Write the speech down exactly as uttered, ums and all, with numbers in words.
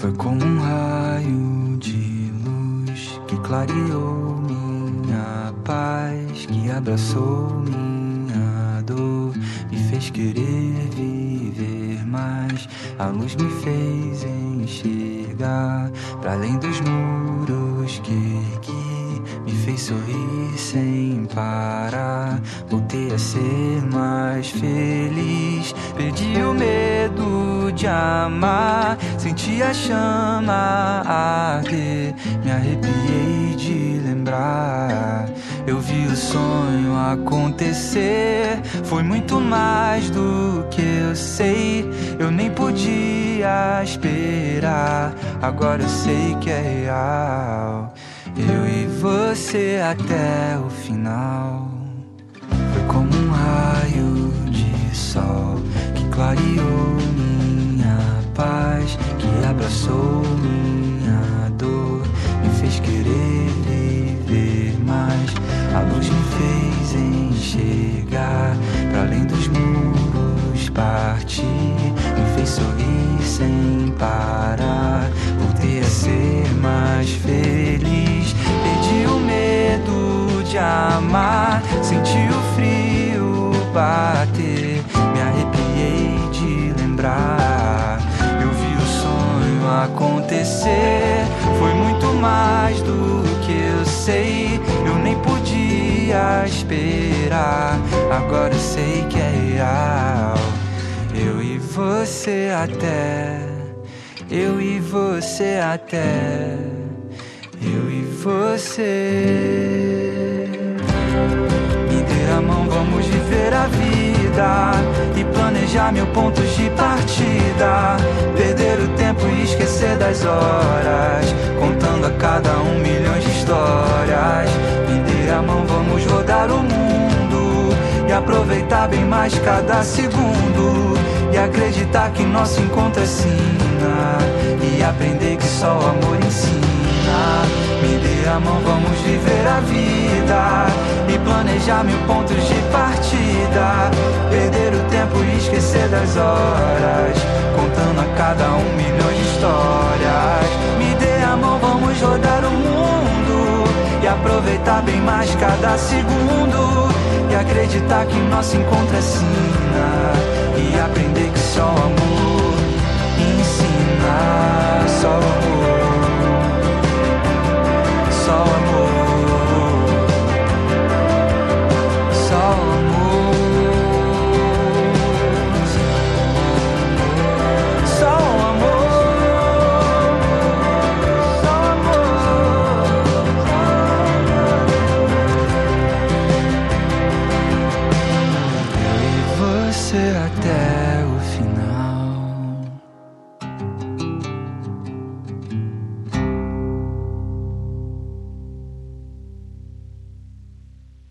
Foi como um raio de luz que clareou minha paz, que abraçou minha dor, me fez querer viver mais. A luz me fez enxergar para além dos muros que ergui, me fez sorrir sem parar. Voltei a ser mais feliz, perdi o medo de amar, senti a chama arder, me arrepiei de lembrar. Eu vi o sonho acontecer, foi muito mais do que eu sei. Eu nem podia esperar, agora eu sei que é real. Eu e você até o final. Foi como um raio de sol que clareou minha paz, que abraçou minha dor, me fez querer viver mais. A luz me fez enxergar para além dos muros, partir, me fez sorrir sem parar. Voltei a ser mais feliz, perdi o medo de amar, senti o frio bater, me arrepiei de lembrar. Eu vi o sonho acontecer, foi muito mais do que eu sei. Eu nem podia esperar, agora eu sei que é real. Eu e você até, eu e você até, eu e você. Me dê a mão, vamos viver a vida e planejar mil pontos de partida. Perder o tempo e esquecer das horas, contando a cada um milhões de histórias. Me dê a mão, vamos rodar o mundo e aproveitar bem mais cada segundo, e acreditar que nosso encontro é sina, e aprender que só o amor ensina. Me dê a mão, vamos viver a vida e planejar mil pontos de partida. Perder o tempo e esquecer das horas, contando a cada um milhões de histórias. Me dê a mão, vamos rodar o mundo e aproveitar bem mais cada segundo, e acreditar que nosso encontro é sina, e aprender que só o amor ensina. Só o amor, só o amor.